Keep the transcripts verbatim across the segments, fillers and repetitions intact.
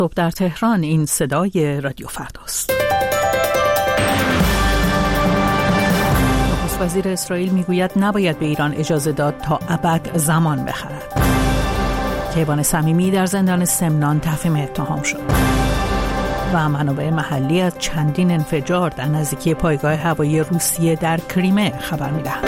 صبح در تهران، این صدای رادیو فرداست. نخست وزیر اسرائیل میگوید نباید به ایران اجازه داد تا ابد زمان بخرد. کیوان صمیمی در زندان سمنان تفهیم اتهام شد. و منابع محلی از چندین انفجار در نزدیکی پایگاه هوایی روسیه در کریمه خبر می‌دهند.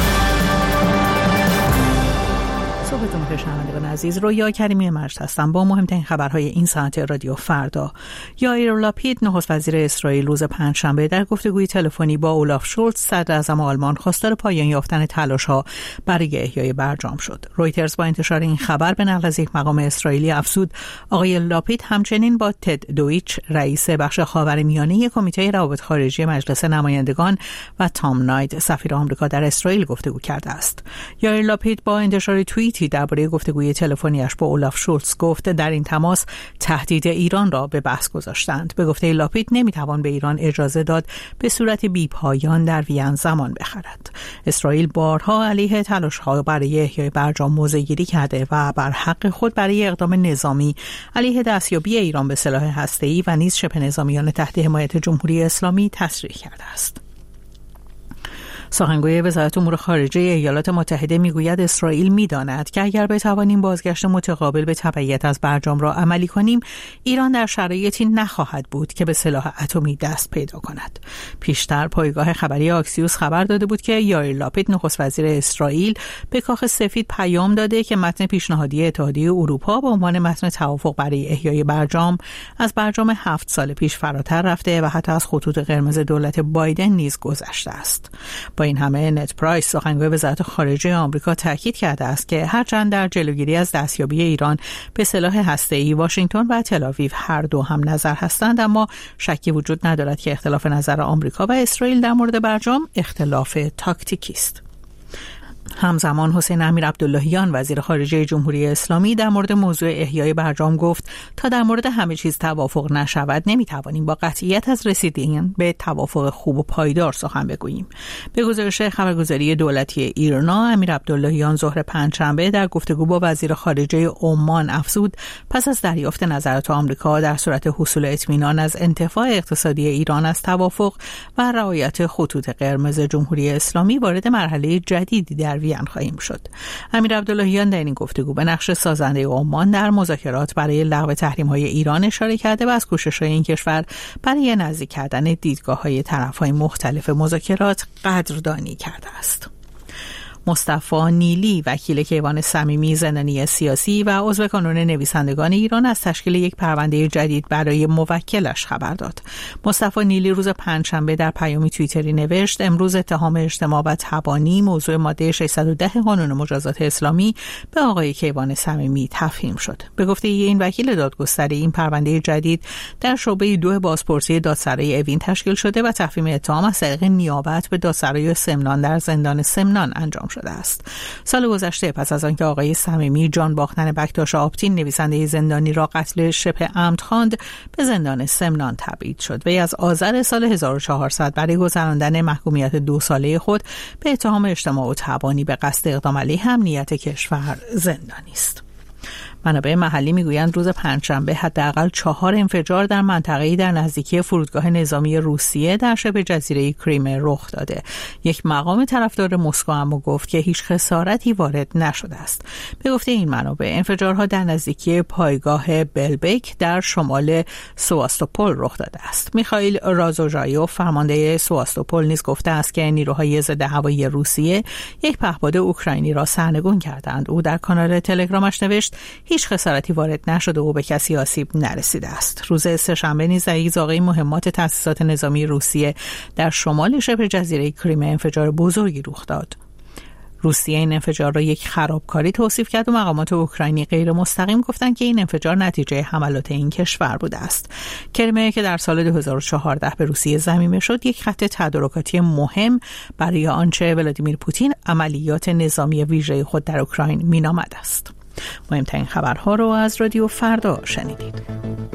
صبحتون بخیر شنوندگان عزیز، رویا کریمی مجد هستم با مهمترین خبرهای این ساعت رادیو فردا. یائیر لاپید نخست وزیر اسرائیل روز پنجشنبه در گفتگوی تلفنی با اولاف شولز صدر اعظم آلمان خواستار پایان یافتن تلاش‌ها برای احیای برجام شد. رویترز با انتشار این خبر به نقل از یک مقام اسرائیلی افزود آقای لاپید همچنین با تد دویچ رئیس بخش خاورمیانه کمیته روابط خارجی مجلس نمایندگان و تام ناید سفیر آمریکا در اسرائیل گفتگو کرده است. یائیر لاپید با انتشار توییتی درباره گفتگوی تلفنیش با اولاف شولز گفت در این تماس تهدید ایران را به بحث گذاشتند. به گفته لاپید نمیتوان به ایران اجازه داد به صورت بی‌پایان در وین زمان بخرد. اسرائیل بارها علیه تلاش‌ها برای احیای برجام موضع‌گیری کرده و بر حق خود برای اقدام نظامی علیه دستیابی ایران به سلاح هسته‌ای و نیز شبه نظامیان تحت حمایت جمهوری اسلامی تصریح کرده است. سخنگوی وزارت امور خارجه ایالات متحده میگوید اسرائیل میداند که اگر بتوانیم بازگشت متقابل به تبعیت از برجام را عملی کنیم، ایران در شرایطی نخواهد بود که به سلاح اتمی دست پیدا کند. پیشتر پایگاه خبری آکسیوس خبر داده بود که یائیر لاپید نخست وزیر اسرائیل به کاخ سفید پیام داده که متن پیشنهادی اتحادیه اروپا به عنوان متن توافق برای احیای برجام از برجام هفت سال پیش فراتر رفته و حتی از خطوط قرمز دولت بایدن نیز گذشته است. با این همه نت پرایس سخنگوی وزارت خارجه آمریکا تاکید کرده است که هرچند در جلوگیری از دستیابی ایران به سلاح هسته‌ای واشنگتن و تل‌آویو هر دو هم نظر هستند، اما شکی وجود ندارد که اختلاف نظر آمریکا و اسرائیل در مورد برجام اختلاف تاکتیکی است. همزمان حسین امیرعبداللهیان وزیر خارجه جمهوری اسلامی در مورد موضوع احیای برجام گفت تا در مورد همه چیز توافق نشود نمیتوانیم با قطعیت از رسیدن به توافق خوب و پایدار سخن بگوییم. به گزارش خبرگزاری دولتی ایرنا، امیرعبداللهیان ظهر پنجشنبه در گفتگو با وزیر خارجه عمان افزود پس از دریافت نظرات آمریکا در صورت حصول اطمینان از انتفاع اقتصادی ایران از توافق و رعایت خطوط قرمز جمهوری اسلامی وارد مرحله جدیدی در وین خواهیم شد. امیرعبداللهیان در این گفتگو به نقش سازنده عمان در مذاکرات برای لغو تحریم‌های ایران اشاره کرده و از کوشش‌های این کشور برای نزدیک کردن دیدگاه‌های طرف‌های مختلف مذاکرات قدردانی کرده است. مصطفی نیلی وکیل کیوان صمیمی زندانی سیاسی و عضو کانون نویسندگان ایران از تشکیل یک پرونده جدید برای موکلش خبر داد. مصطفی نیلی روز پنجشنبه در پیامی توییتری نوشت امروز اتهام اجتماع و تبانی موضوع ماده ششصد و ده قانون مجازات اسلامی به آقای کیوان صمیمی تفهیم شد. به گفته این وکیل دادگستری این پرونده جدید در شعبه دو بازپرسی دادسرای اوین تشکیل شده و تفهیم اتهام از طریق نیابت به دادسرای سمنان در زندان سمنان انجام شده است. سال گذشته پس از آنکه آقای صمیمی جان باختن بکتاش آبتین نویسنده زندانی را قتل شبه عمد خواند، به زندان سمنان تبعید شد. وی از آذر سال هزار و چهارصد برای گذراندن محکومیت دو ساله خود به اتهام اجتماع و تبانی به قصد اقدام علیه امنیت کشور زندانی است. منابع محلی میگویند روز پنجشنبه حداقل چهار انفجار در منطقه‌ای در نزدیکی فرودگاه نظامی روسیه در شبه جزیره کریمه رخ داده. یک مقام طرفدار مسکو اما گفت که هیچ خسارتی وارد نشده است. به گفته این منابع انفجارها در نزدیکی پایگاه بلبک در شمال سواستوپول رخ داده است. میخائیل رازوژایوف فرمانده سواستوپول نیز گفته است که نیروهای ضد هوایی روسیه یک پهپاد اوکراینی را سرنگون کردند. او در کانال تلگرامش نوشت هیچ خسارتی وارد نشده و به کسی آسیب نرسیده است. روز سه‌شنبه نیز در یک زاغه مهمات تأسیسات نظامی روسیه در شمال شبه جزیره کریمه انفجار بزرگی رخ داد. روسیه این انفجار را یک خرابکاری توصیف کرد و مقامات اوکراینی غیر مستقیم گفتند که این انفجار نتیجه حملات این کشور بوده است. کریمه که در سال دو هزار و چهارده به روسیه ضمیمه شد، یک خط تدارکاتی مهم برای آنچه ولادیمیر پوتین عملیات نظامی ویژه خود در اوکراین مینامد است. مهمترین خبرها رو از رادیو فردا شنیدید.